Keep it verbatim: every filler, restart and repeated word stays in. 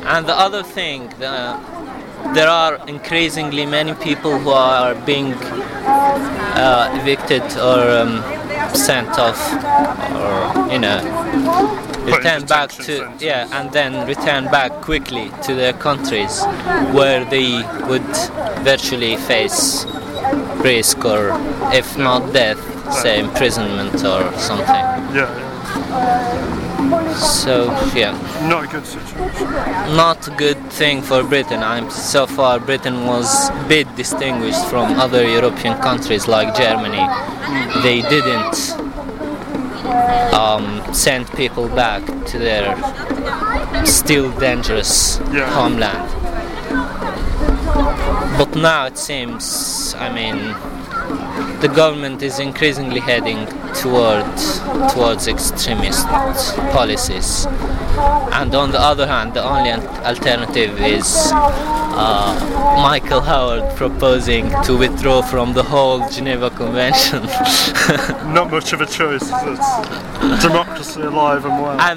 And the other thing, the, there are increasingly many people who are being uh, evicted or um, sent off, or you know, return back to centres. yeah, and then return back quickly to their countries, where they would virtually face risk, or if not death, say imprisonment or something. Yeah, yeah. So yeah, Not a good situation. not a good thing for Britain. I'm so far Britain was a bit distinguished from other European countries like Germany. They didn't um, send people back to their still dangerous Yeah. homeland. But now it seems, I mean, the government is increasingly heading toward towards extremist policies, and on the other hand, the only an- alternative is uh, Michael Howard proposing to withdraw from the whole Geneva Convention. Not much of a choice. It's democracy alive and well. And